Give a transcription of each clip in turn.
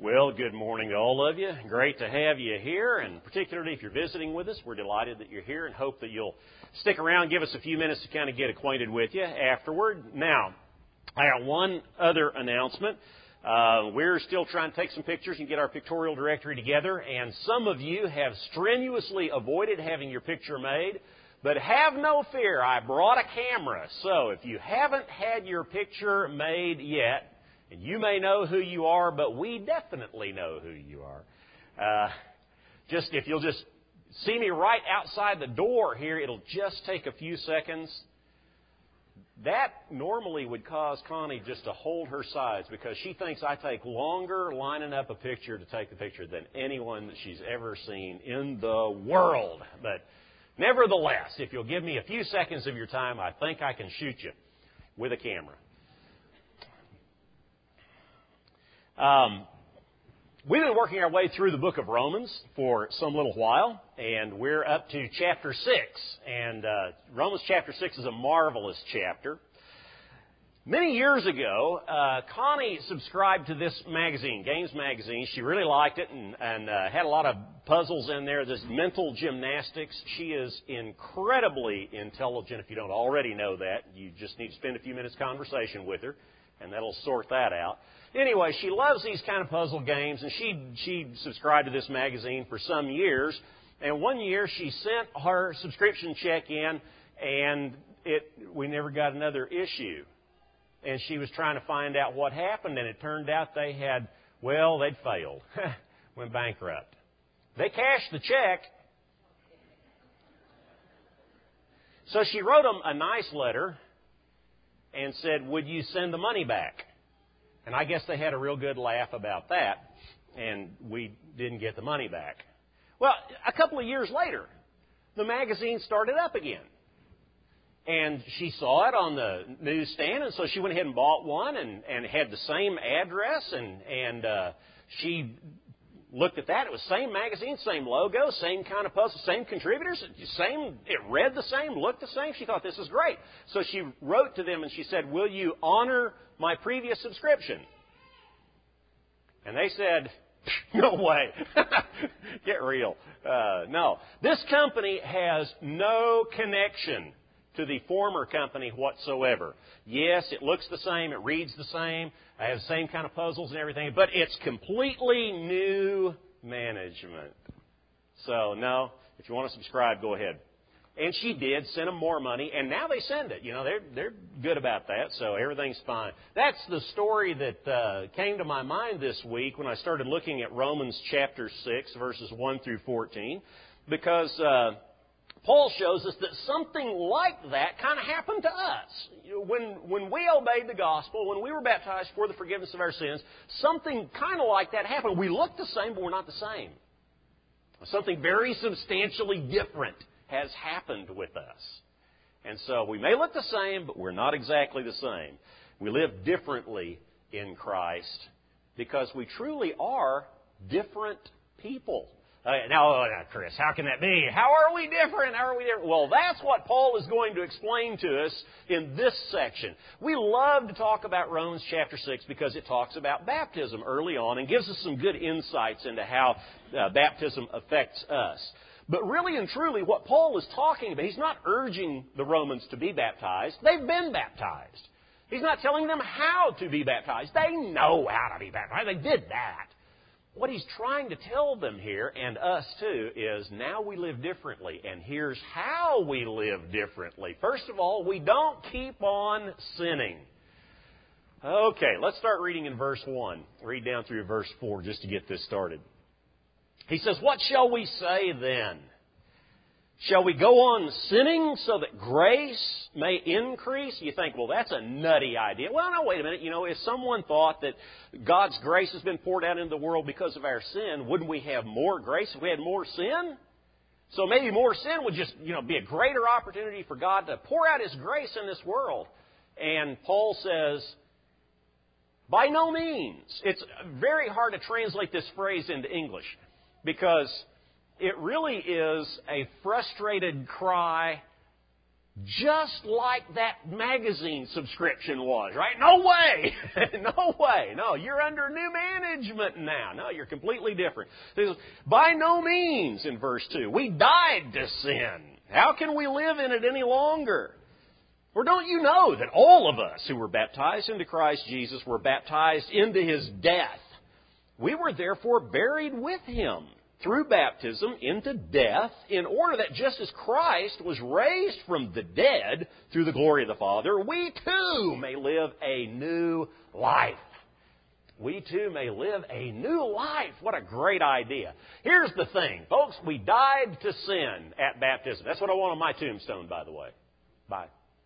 Well, good morning to all of you. Great to have you here, and particularly if you're visiting with us, we're delighted that you're here and hope that you'll stick around, give us a few minutes to kind of get acquainted with you afterward. Now, I got one other announcement. We're still trying to take some pictures and get our pictorial directory together, and some of you have strenuously avoided having your picture made, but have no fear, I brought a camera. So if you haven't had your picture made yet, and you may know who you are, but we definitely know who you are. If you'll just see me right outside the door here, it'll just take a few seconds. That normally would cause Connie just to hold her sides because she thinks I take longer lining up a picture to take the picture than anyone that she's ever seen in the world. But nevertheless, if you'll give me a few seconds of your time, I think I can shoot you with a camera. We've been working our way through the book of Romans for some little while, and we're up to chapter 6. And Romans chapter 6 is a marvelous chapter. Many years ago, Connie subscribed to this magazine, Games Magazine. She really liked it and had a lot of puzzles in there, this mental gymnastics. She is incredibly intelligent. If you don't already know that, you just need to spend a few minutes conversation with her, and that'll sort that out. Anyway, she loves these kind of puzzle games, and she subscribed to this magazine for some years. And one year she sent her subscription check in, and we never got another issue. And she was trying to find out what happened, and it turned out they'd failed, went bankrupt. They cashed the check. So she wrote them a nice letter and said, "Would you send the money back?" And I guess they had a real good laugh about that, and we didn't get the money back. Well, a couple of years later, the magazine started up again. And she saw it on the newsstand, and so she went ahead and bought one and had the same address, and she looked at that. It was same magazine, same logo, same kind of puzzle, same contributors, it read the same, looked the same. She thought, this is great. So she wrote to them and she said, "Will you honor my previous subscription?" And they said, "No way." Get real. No. This company has no connection to the former company whatsoever. Yes, it looks the same, it reads the same, I have the same kind of puzzles and everything, but it's completely new management. So, no, if you want to subscribe, go ahead. And she did, send them more money, and now they send it. You know, they're good about that, so everything's fine. That's the story that came to my mind this week when I started looking at Romans chapter 6, verses 1 through 14, because Paul shows us that something like that kind of happened to us. When we obeyed the gospel, when we were baptized for the forgiveness of our sins, something kind of like that happened. We look the same, but we're not the same. Something very substantially different has happened with us. And so we may look the same, but we're not exactly the same. We live differently in Christ because we truly are different people. Now, Chris, how can that be? How are we different? How are we different? Well, that's what Paul is going to explain to us in this section. We love to talk about Romans chapter 6 because it talks about baptism early on and gives us some good insights into how baptism affects us. But really and truly, what Paul is talking about, he's not urging the Romans to be baptized. They've been baptized. He's not telling them how to be baptized. They know how to be baptized. They did that. What he's trying to tell them here, and us too, is now we live differently, and here's how we live differently. First of all, we don't keep on sinning. Okay, let's start reading in verse 1. Read down through verse 4 just to get this started. He says, "What shall we say then? Shall we go on sinning so that grace may increase?" You think, well, that's a nutty idea. Well, no, wait a minute. You know, if someone thought that God's grace has been poured out into the world because of our sin, wouldn't we have more grace if we had more sin? So maybe more sin would just, be a greater opportunity for God to pour out His grace in this world. And Paul says, by no means. It's very hard to translate this phrase into English because it really is a frustrated cry Just like that magazine subscription was, right? No way! No way! No, you're under new management now. No, you're completely different. By no means, in verse 2, we died to sin. How can we live in it any longer? Or don't you know that all of us who were baptized into Christ Jesus were baptized into His death? We were therefore buried with Him through baptism into death, in order that just as Christ was raised from the dead through the glory of the Father, we too may live a new life. We too may live a new life. What a great idea. Here's the thing, folks. We died to sin at baptism. That's what I want on my tombstone, by the way. Bye.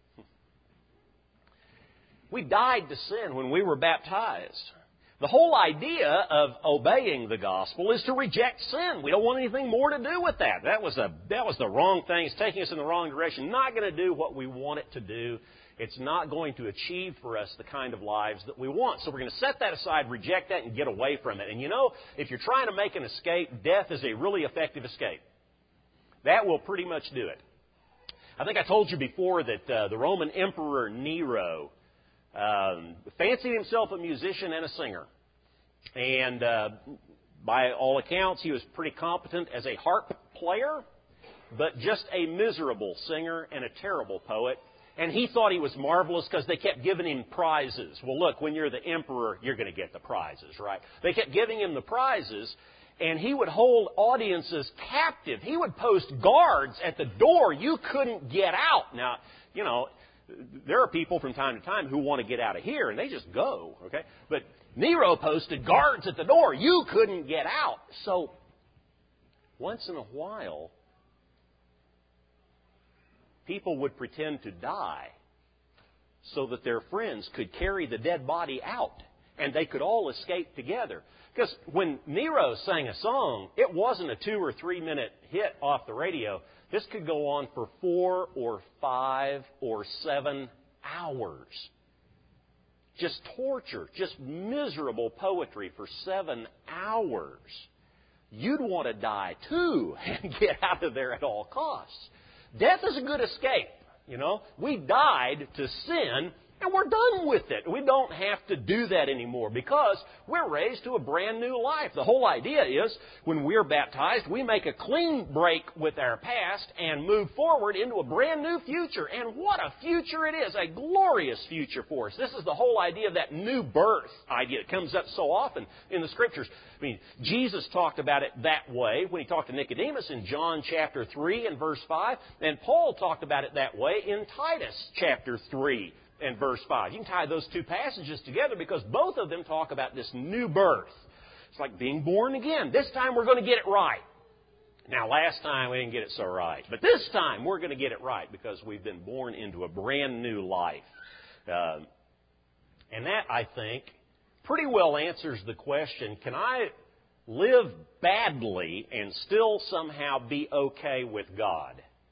We died to sin when we were baptized. The whole idea of obeying the gospel is to reject sin. We don't want anything more to do with that. That was the wrong thing. It's taking us in the wrong direction. Not going to do what we want it to do. It's not going to achieve for us the kind of lives that we want. So we're going to set that aside, reject that, and get away from it. And you know, if you're trying to make an escape, death is a really effective escape. That will pretty much do it. I think I told you before that the Roman Emperor Nero fancied himself a musician and a singer. And by all accounts, he was pretty competent as a harp player, but just a miserable singer and a terrible poet. And he thought he was marvelous because they kept giving him prizes. Well, look, when you're the emperor, you're going to get the prizes, right? They kept giving him the prizes, and he would hold audiences captive. He would post guards at the door. You couldn't get out. Now, you know, there are people from time to time who want to get out of here, and they just go, okay? But Nero posted guards at the door. You couldn't get out. So, once in a while, people would pretend to die so that their friends could carry the dead body out, and they could all escape together. Because when Nero sang a song, it wasn't a 2 or 3 minute hit off the radio. This could go on for 4 or 5 or 7 hours. Just torture, just miserable poetry for 7 hours. You'd want to die too and get out of there at all costs. Death is a good escape, you know. We died to sin, and we're done with it. We don't have to do that anymore because we're raised to a brand new life. The whole idea is when we're baptized, we make a clean break with our past and move forward into a brand new future. And what a future it is, a glorious future for us. This is the whole idea of that new birth idea. It comes up so often in the Scriptures. I mean, Jesus talked about it that way when He talked to Nicodemus in John chapter 3 and verse 5. And Paul talked about it that way in Titus chapter 3. And verse 5. You can tie those two passages together because both of them talk about this new birth. It's like being born again. This time we're going to get it right. Now, last time we didn't get it so right. But this time we're going to get it right because we've been born into a brand new life. And that, I think, pretty well answers the question, can I live badly and still somehow be okay with God?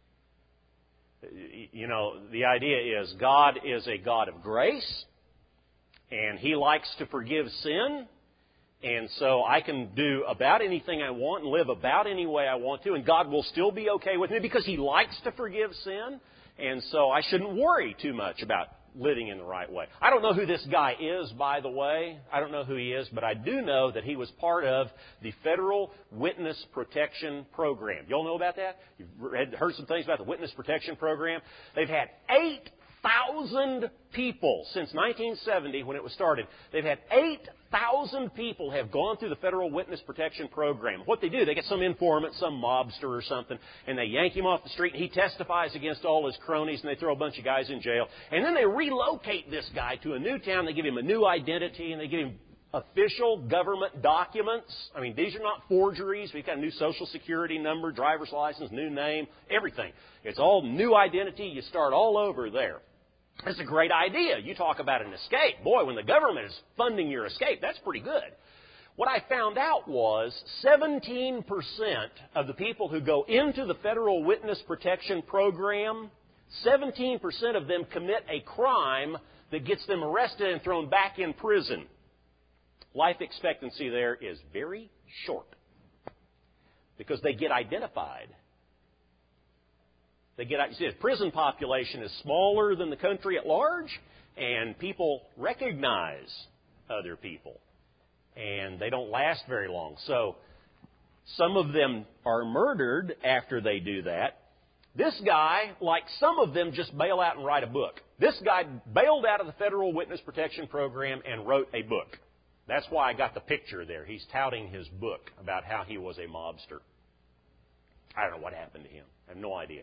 You know, the idea is God is a God of grace, and He likes to forgive sin, and so I can do about anything I want and live about any way I want to, and God will still be okay with me because He likes to forgive sin, and so I shouldn't worry too much about living in the right way. I don't know who this guy is, by the way. I don't know who he is, but I do know that he was part of the Federal Witness Protection Program. You all know about that? You've heard some things about the Witness Protection Program? They've had 8,000 people since 1970 when it was started. They've had 8,000 people have gone through the Federal Witness Protection Program. What they do, they get some informant, some mobster or something, and they yank him off the street, and he testifies against all his cronies, and they throw a bunch of guys in jail. And then they relocate this guy to a new town. They give him a new identity, and they give him official government documents. I mean, these are not forgeries. We've got a new Social Security number, driver's license, new name, everything. It's all new identity. You start all over there. It's a great idea. You talk about an escape. Boy, when the government is funding your escape, that's pretty good. What I found out was 17% of the people who go into the Federal Witness Protection Program, 17% of them commit a crime that gets them arrested and thrown back in prison. Life expectancy there is very short because they get identified. They get out. You see, the prison population is smaller than the country at large, and people recognize other people, and they don't last very long. So some of them are murdered after they do that. This guy, like some of them, just bail out and write a book. This guy bailed out of the Federal Witness Protection Program and wrote a book. That's why I got the picture there. He's touting his book about how he was a mobster. I don't know what happened to him. I have no idea.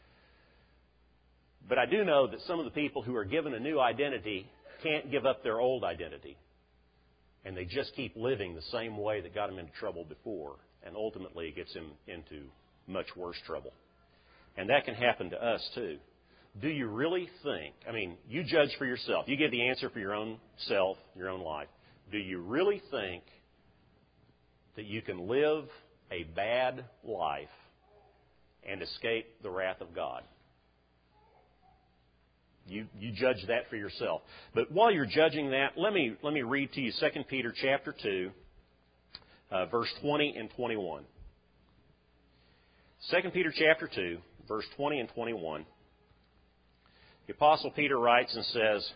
But I do know that some of the people who are given a new identity can't give up their old identity. And they just keep living the same way that got them into trouble before. And ultimately it gets them into much worse trouble. And that can happen to us too. Do you really think, you judge for yourself. You give the answer for your own self, your own life. Do you really think that you can live a bad life and escape the wrath of God? You judge that for yourself. But while you're judging that, let me read to you 2 Peter chapter 2, verse 20 and 21. 2 Peter chapter 2, verse 20 and 21. The Apostle Peter writes and says,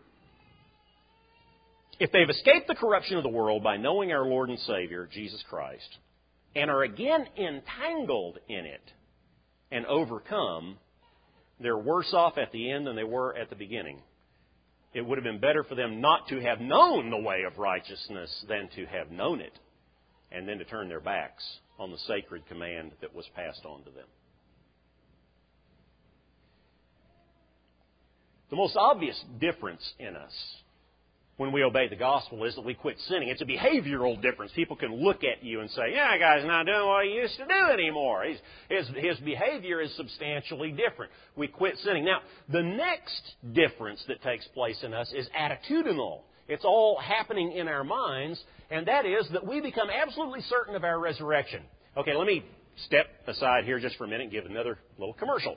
if they've escaped the corruption of the world by knowing our Lord and Savior, Jesus Christ, and are again entangled in it and overcome, they're worse off at the end than they were at the beginning. It would have been better for them not to have known the way of righteousness than to have known it and then to turn their backs on the sacred command that was passed on to them. The most obvious difference in us when we obey the gospel is that we quit sinning. It's a behavioral difference. People can look at you and say, yeah, guy's not doing what he used to do anymore. His behavior is substantially different. We quit sinning. Now, the next difference that takes place in us is attitudinal. It's all happening in our minds, and that is that we become absolutely certain of our resurrection. Okay, let me step aside here just for a minute and give another little commercial.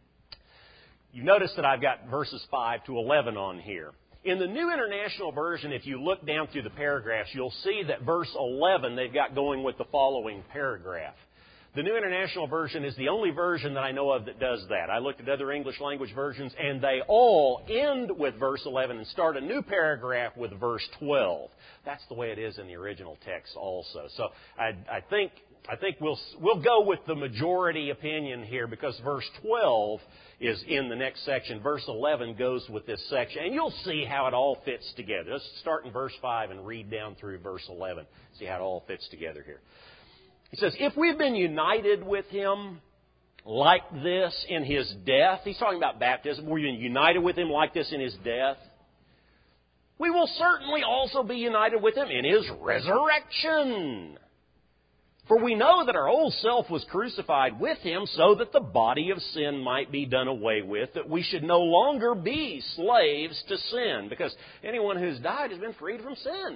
You notice that I've got verses 5 to 11 on here. In the New International Version, if you look down through the paragraphs, you'll see that verse 11 they've got going with the following paragraph. The New International Version is the only version that I know of that does that. I looked at other English language versions, and they all end with verse 11 and start a new paragraph with verse 12. That's the way it is in the original text also. So I think we'll go with the majority opinion here because verse 12 is in the next section. Verse 11 goes with this section. And you'll see how it all fits together. Let's start in verse 5 and read down through verse 11. See how it all fits together here. He says, if we've been united with Him like this in His death, he's talking about baptism, we've been united with Him like this in His death, we will certainly also be united with Him in His resurrection. For we know that our old self was crucified with Him so that the body of sin might be done away with, that we should no longer be slaves to sin, because anyone who's died has been freed from sin.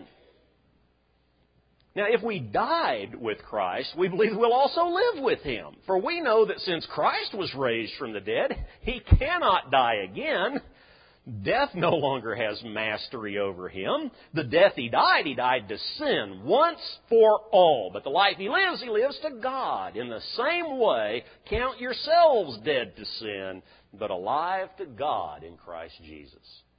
Now, if we died with Christ, we believe we'll also live with Him. For we know that since Christ was raised from the dead, He cannot die again. Death no longer has mastery over Him. The death He died to sin once for all. But the life He lives to God. In the same way, count yourselves dead to sin, but alive to God in Christ Jesus.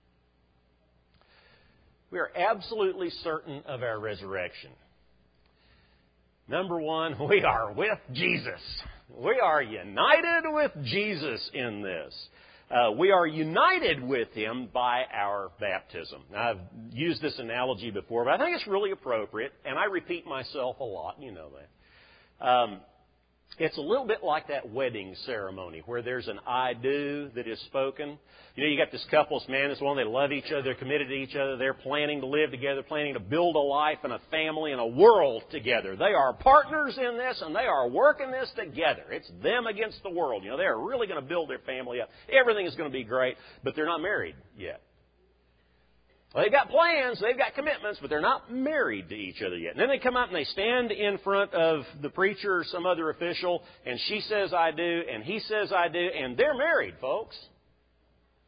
We are absolutely certain of our resurrection. Number one, we are with Jesus. We are united with Jesus in this. We are united with Him by our baptism. Now, I've used this analogy before, but I think it's really appropriate, and I repeat myself a lot, you know that. It's a little bit like that wedding ceremony where there's an I do that is spoken. You know, you got this couple, this man and this woman, they love each other, they're committed to each other, they're planning to live together, planning to build a life and a family and a world together. They are partners in this and they are working this together. It's them against the world. You know, they're really going to build their family up. Everything is going to be great, but they're not married yet. Well, they've got plans, they've got commitments, but they're not married to each other yet. And then they come out and they stand in front of the preacher or some other official, and she says, I do, and he says, I do, and they're married, folks.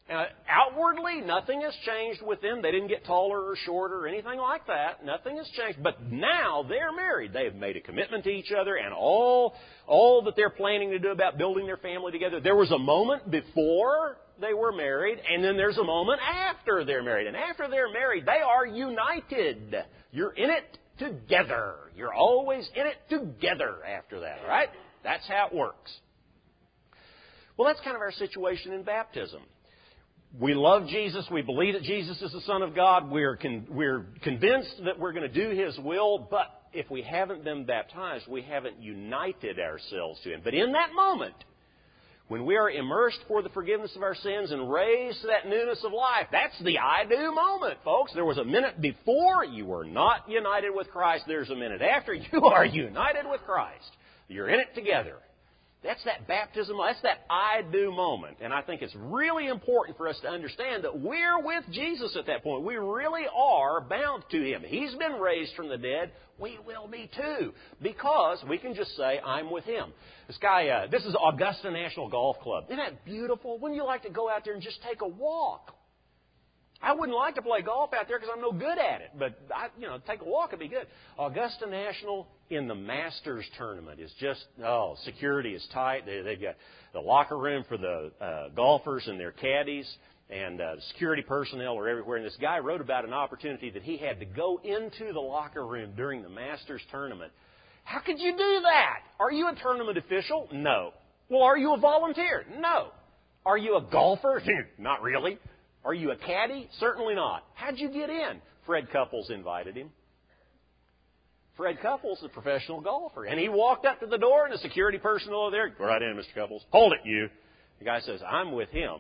Outwardly, nothing has changed with them. They didn't get taller or shorter or anything like that. Nothing has changed. But now they're married. They have made a commitment to each other, and all that they're planning to do about building their family together. There was a moment before they were married, and then there's a moment after they're married. And after they're married, they are united. You're in it together. You're always in it together after that, all right? That's how it works. Well, that's kind of our situation in baptism. We love Jesus. We believe that Jesus is the Son of God. We're convinced that we're going to do His will. But if we haven't been baptized, we haven't united ourselves to Him. But in that moment, when we are immersed for the forgiveness of our sins and raised to that newness of life, that's the I do moment, folks. There was a minute before you were not united with Christ. There's a minute after you are united with Christ. You're in it together. That's that baptism. That's that I do moment. And I think it's really important for us to understand that we're with Jesus at that point. We really are bound to Him. He's been raised from the dead. We will be too. Because we can just say, I'm with Him. This is Augusta National Golf Club. Isn't that beautiful? Wouldn't you like to go out there and just take a walk? I wouldn't like to play golf out there because I'm no good at it. But, take a walk would be good. Augusta National in the Masters tournament is just, security is tight. They've got the locker room for the golfers and their caddies, and security personnel are everywhere. And this guy wrote about an opportunity that he had to go into the locker room during the Masters tournament. How could you do that? Are you a tournament official? No. Well, are you a volunteer? No. Are you a golfer? Not really. Are you a caddy? Certainly not. How'd you get in? Fred Couples invited him. Fred Couples is a professional golfer. And he walked up to the door, and the security personnel over there, go right in, Mr. Couples. Hold it, you. The guy says, I'm with him.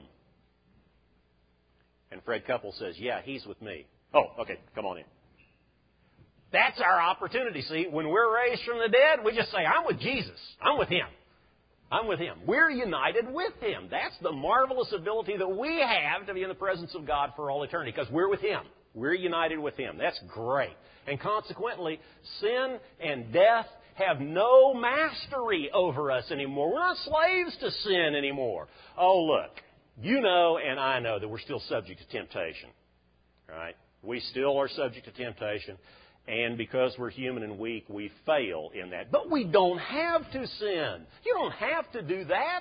And Fred Couples says, yeah, he's with me. Oh, okay, come on in. That's our opportunity, see. When we're raised from the dead, we just say, I'm with Jesus. I'm with Him. I'm with Him. We're united with Him. That's the marvelous ability that we have to be in the presence of God for all eternity, because we're with Him. We're united with Him. That's great. And consequently, sin and death have no mastery over us anymore. We're not slaves to sin anymore. Oh, look, you know and I know that we're still subject to temptation. Right? We still are subject to temptation. And because we're human and weak, we fail in that. But we don't have to sin. You don't have to do that.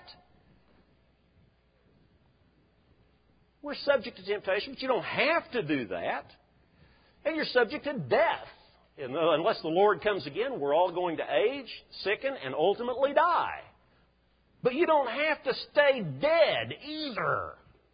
We're subject to temptation, but you don't have to do that. And you're subject to death. Unless the Lord comes again, we're all going to age, sicken, and ultimately die. But you don't have to stay dead either.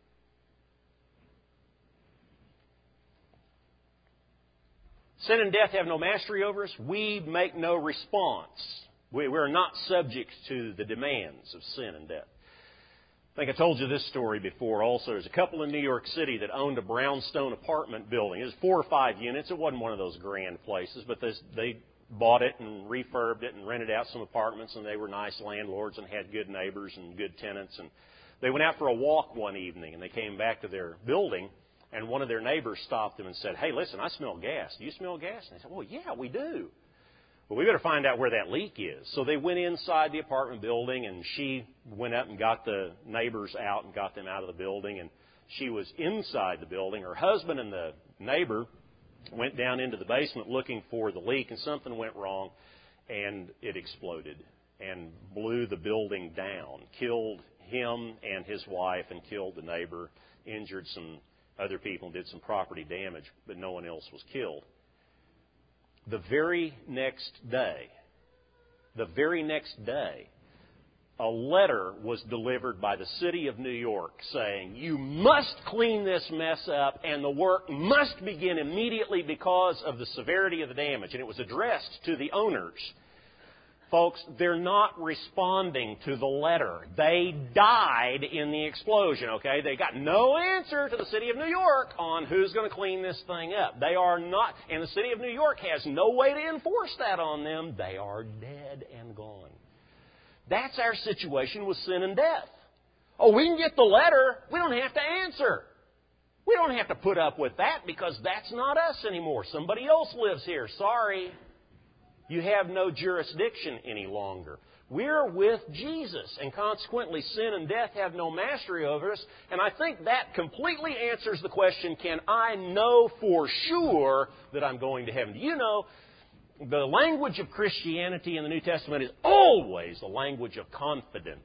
Sin and death have no mastery over us. We make no response. We're not subject to the demands of sin and death. I think I told you this story before also. There's a couple in New York City that owned a brownstone apartment building. It was 4 or 5 units. It wasn't one of those grand places, but they bought it and refurbed it and rented out some apartments, and they were nice landlords and had good neighbors and good tenants. And they went out for a walk one evening, and they came back to their building, and one of their neighbors stopped them and said, hey, listen, I smell gas. Do you smell gas? And they said, well, yeah, we do. Well, we better find out where that leak is. So they went inside the apartment building, and she went up and got the neighbors out and got them out of the building. And she was inside the building. Her husband and the neighbor went down into the basement looking for the leak, and something went wrong, and it exploded and blew the building down, killed him and his wife, and killed the neighbor, injured some other people, and did some property damage, but no one else was killed. The very next day, a letter was delivered by the city of New York saying, you must clean this mess up and the work must begin immediately because of the severity of the damage. And it was addressed to the owners. Folks, they're not responding to the letter. They died in the explosion, okay? They got no answer to the city of New York on who's going to clean this thing up. They are not, and the city of New York has no way to enforce that on them. They are dead and gone. That's our situation with sin and death. Oh, we can get the letter. We don't have to answer. We don't have to put up with that because that's not us anymore. Somebody else lives here. Sorry. You have no jurisdiction any longer. We're with Jesus, and consequently sin and death have no mastery over us. And I think that completely answers the question, can I know for sure that I'm going to heaven? Do you know the language of Christianity in the New Testament is always the language of confidence,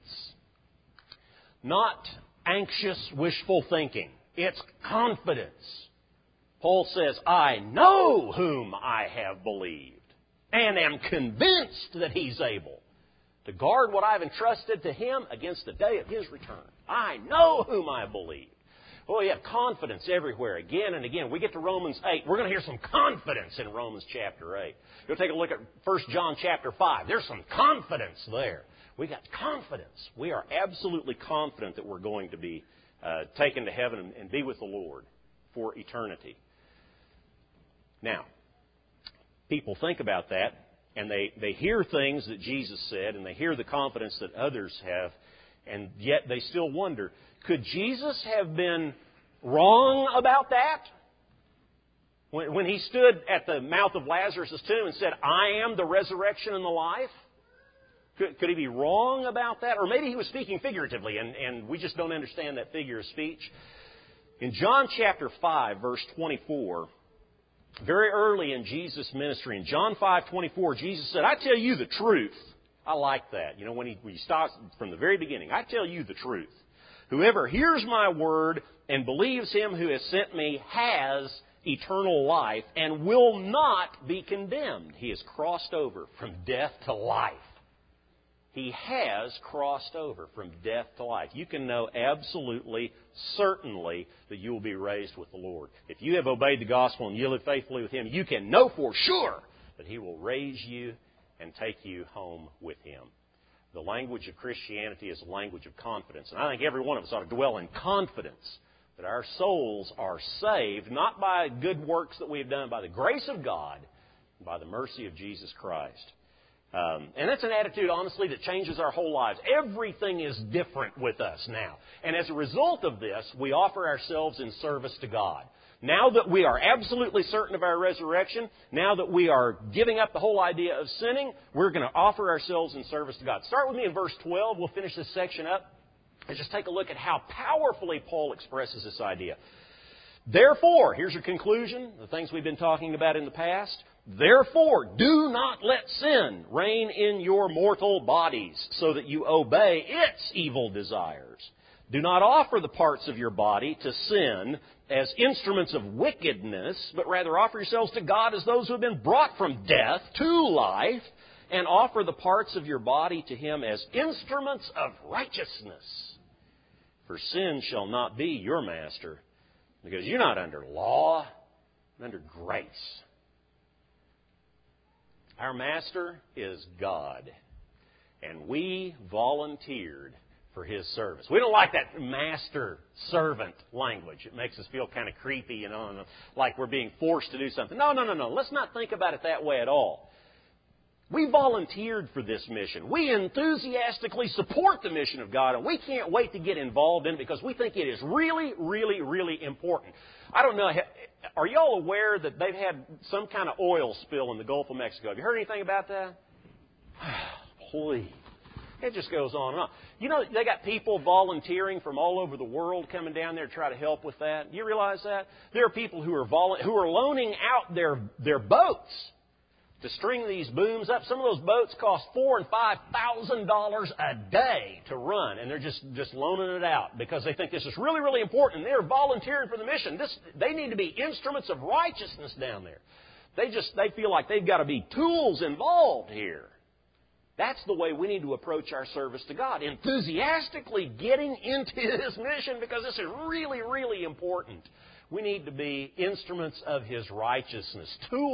not anxious, wishful thinking. It's confidence. Paul says, I know whom I have believed and am convinced that He's able to guard what I've entrusted to Him against the day of His return. I know whom I believe. Well, you have confidence everywhere, again and again. We get to Romans 8. We're going to hear some confidence in Romans chapter 8. You'll take a look at 1 John chapter 5. There's some confidence there. We got confidence. We are absolutely confident that we're going to be taken to heaven and be with the Lord for eternity. Now, people think about that, and they hear things that Jesus said, and they hear the confidence that others have, and yet they still wonder, could Jesus have been wrong about that? When He stood at the mouth of Lazarus' tomb and said, I am the resurrection and the life? Could He be wrong about that? Or maybe He was speaking figuratively, and we just don't understand that figure of speech. In John chapter 5, verse 24, very early in Jesus' ministry, in John 5:24, Jesus said, I tell you the truth. I like that. You know, when he starts from the very beginning, I tell you the truth. Whoever hears my word and believes Him who has sent me has eternal life and will not be condemned. He has crossed over from death to life. He has crossed over from death to life. You can know absolutely, certainly that you will be raised with the Lord. If you have obeyed the gospel and you live faithfully with Him, you can know for sure that He will raise you and take you home with Him. The language of Christianity is a language of confidence. And I think every one of us ought to dwell in confidence that our souls are saved, not by good works that we have done, by the grace of God, by the mercy of Jesus Christ. And that's an attitude, honestly, that changes our whole lives. Everything is different with us now. And as a result of this, we offer ourselves in service to God. Now that we are absolutely certain of our resurrection, now that we are giving up the whole idea of sinning, we're going to offer ourselves in service to God. Start with me in verse 12. We'll finish this section up. And just take a look at how powerfully Paul expresses this idea. Therefore, here's your conclusion, the things we've been talking about in the past. Therefore, do not let sin reign in your mortal bodies so that you obey its evil desires. Do not offer the parts of your body to sin as instruments of wickedness, but rather offer yourselves to God as those who have been brought from death to life, and offer the parts of your body to Him as instruments of righteousness. For sin shall not be your master, because you're not under law, but under grace. Our master is God, and we volunteered for His service. We don't like that master-servant language. It makes us feel kind of creepy, you know, like we're being forced to do something. No. Let's not think about it that way at all. We volunteered for this mission. We enthusiastically support the mission of God, and we can't wait to get involved in it because we think it is really, really, really important. I don't know, are you all aware that they've had some kind of oil spill in the Gulf of Mexico? Have you heard anything about that? Please. It just goes on and on. You know, they got people volunteering from all over the world coming down there to try to help with that. Do you realize that? There are people who are loaning out their boats to string these booms up. Some of those boats cost $4,000 and $5,000 a day to run, and they're just loaning it out because they think this is really, really important. They're volunteering for the mission. They need to be instruments of righteousness down there. They feel like they've got to be tools involved here. That's the way we need to approach our service to God. Enthusiastically getting into His mission because this is really, really important. We need to be instruments of His righteousness.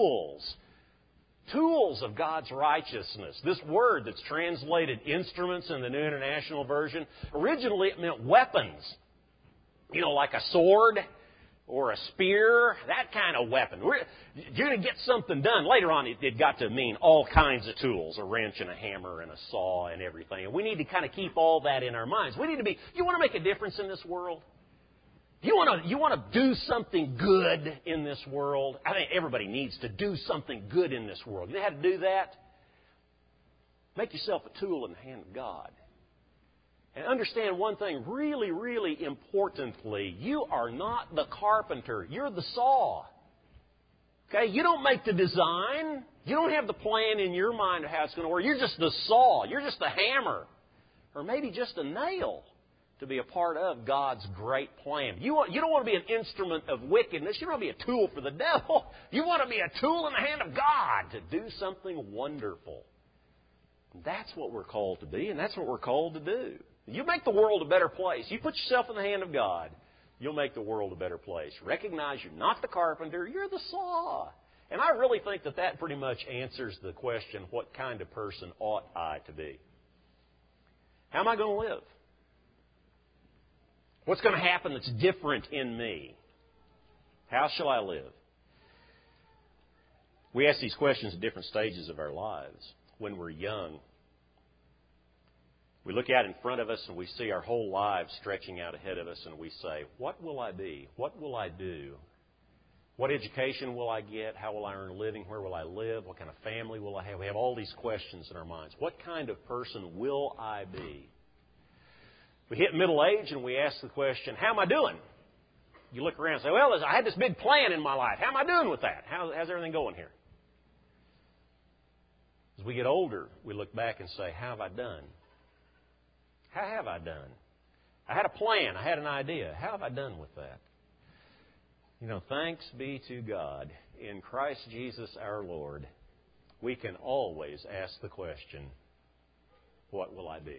Tools of God's righteousness. This word that's translated instruments in the New International Version, originally it meant weapons. You know, like a sword or a spear, that kind of weapon. You're going to get something done. Later on, it got to mean all kinds of tools, a wrench and a hammer and a saw and everything. And we need to kind of keep all that in our minds. We need to be, you want to make a difference in this world? You want to do something good in this world? I think everybody needs to do something good in this world. You know how to do that? Make yourself a tool in the hand of God. And understand one thing really, really importantly. You are not the carpenter. You're the saw. Okay? You don't make the design. You don't have the plan in your mind of how it's going to work. You're just the saw. You're just the hammer. Or maybe just a nail to be a part of God's great plan. You don't want to be an instrument of wickedness. You don't want to be a tool for the devil. You want to be a tool in the hand of God to do something wonderful. That's what we're called to be, and that's what we're called to do. You make the world a better place. You put yourself in the hand of God, you'll make the world a better place. Recognize you're not the carpenter, you're the saw. And I really think that pretty much answers the question, what kind of person ought I to be? How am I going to live? What's going to happen that's different in me? How shall I live? We ask these questions at different stages of our lives. When we're young, we look out in front of us and we see our whole lives stretching out ahead of us and we say, what will I be? What will I do? What education will I get? How will I earn a living? Where will I live? What kind of family will I have? We have all these questions in our minds. What kind of person will I be? We hit middle age and we ask the question, how am I doing? You look around and say, well, I had this big plan in my life. How am I doing with that? How's everything going here? As we get older, we look back and say, how have I done? How have I done? I had a plan. I had an idea. How have I done with that? Thanks be to God. In Christ Jesus our Lord, we can always ask the question, what will I be?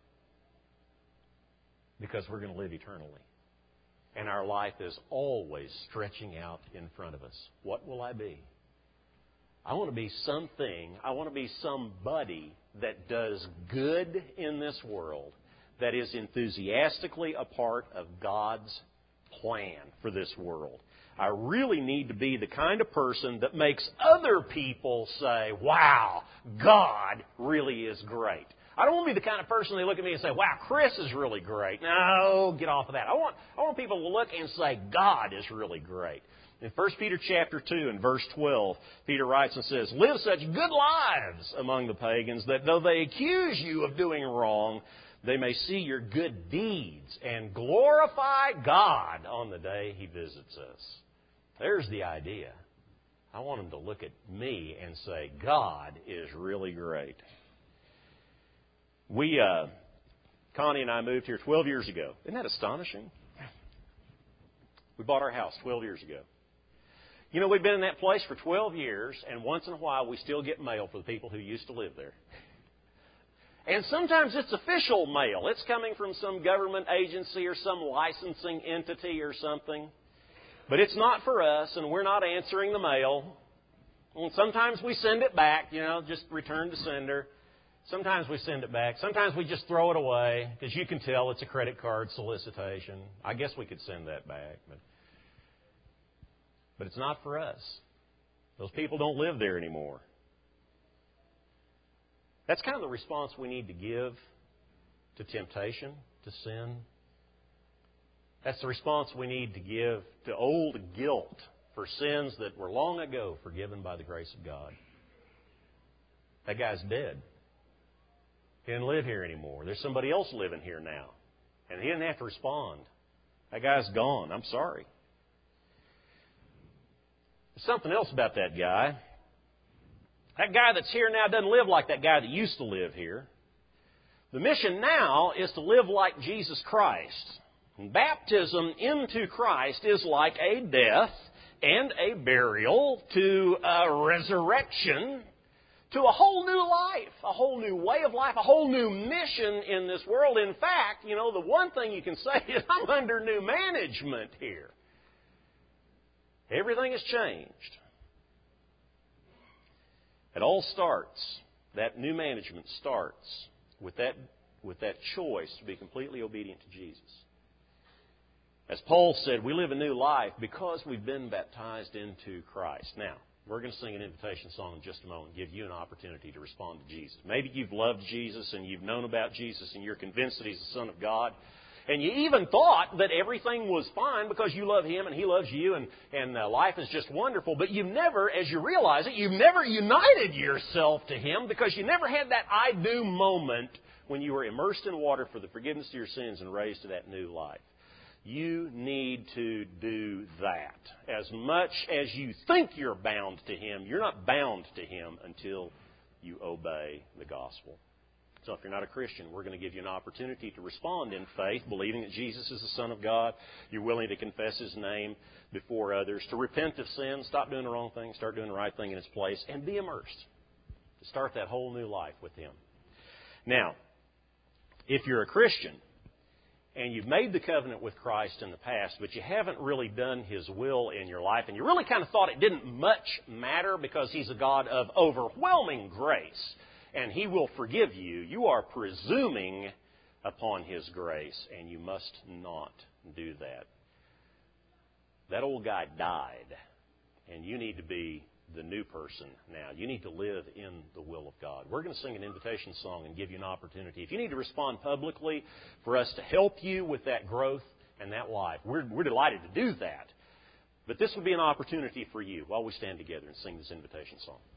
Because we're going to live eternally. And our life is always stretching out in front of us. What will I be? I want to be something. I want to be somebody that does good in this world, that is enthusiastically a part of God's plan for this world. I really need to be the kind of person that makes other people say, wow, God really is great. I don't want to be the kind of person they look at me and say, wow, Chris is really great. No, get off of that. I want people to look and say, God is really great. In 1 Peter chapter 2 and verse 12, Peter writes and says, live such good lives among the pagans that though they accuse you of doing wrong, they may see your good deeds and glorify God on the day He visits us. There's the idea. I want them to look at me and say, God is really great. Connie and I moved here 12 years ago. Isn't that astonishing? We bought our house 12 years ago. We've been in that place for 12 years, and once in a while we still get mail for the people who used to live there. And sometimes it's official mail. It's coming from some government agency or some licensing entity or something. But it's not for us, and we're not answering the mail. And sometimes we send it back, just return to sender. Sometimes we send it back. Sometimes we just throw it away, because you can tell it's a credit card solicitation. I guess we could send that back. But it's not for us. Those people don't live there anymore. That's kind of the response we need to give to temptation, to sin. That's the response we need to give to old guilt for sins that were long ago forgiven by the grace of God. That guy's dead. He didn't live here anymore. There's somebody else living here now. And he didn't have to respond. That guy's gone. I'm sorry. There's something else about that guy. That guy that's here now doesn't live like that guy that used to live here. The mission now is to live like Jesus Christ. And baptism into Christ is like a death and a burial to a resurrection to a whole new life, a whole new way of life, a whole new mission in this world. In fact, the one thing you can say is I'm under new management here. Everything has changed. It all starts, that new management starts with that choice to be completely obedient to Jesus. As Paul said, we live a new life because we've been baptized into Christ. Now, we're going to sing an invitation song in just a moment and give you an opportunity to respond to Jesus. Maybe you've loved Jesus and you've known about Jesus and you're convinced that He's the Son of God. And you even thought that everything was fine because you love Him and He loves you and life is just wonderful. But you've never, as you realize it, you've never united yourself to Him because you never had that I do moment when you were immersed in water for the forgiveness of your sins and raised to that new life. You need to do that. As much as you think you're bound to Him, you're not bound to Him until you obey the gospel. So if you're not a Christian, we're going to give you an opportunity to respond in faith, believing that Jesus is the Son of God. You're willing to confess His name before others, to repent of sin, stop doing the wrong thing, start doing the right thing in its place, and be immersed. To start that whole new life with Him. Now, if you're a Christian, and you've made the covenant with Christ in the past, but you haven't really done His will in your life, and you really kind of thought it didn't much matter because He's a God of overwhelming grace, and He will forgive you, you are presuming upon His grace, and you must not do that. That old guy died, and you need to be the new person now. You need to live in the will of God. We're going to sing an invitation song and give you an opportunity. If you need to respond publicly for us to help you with that growth and that life, we're delighted to do that. But this would be an opportunity for you while we stand together and sing this invitation song.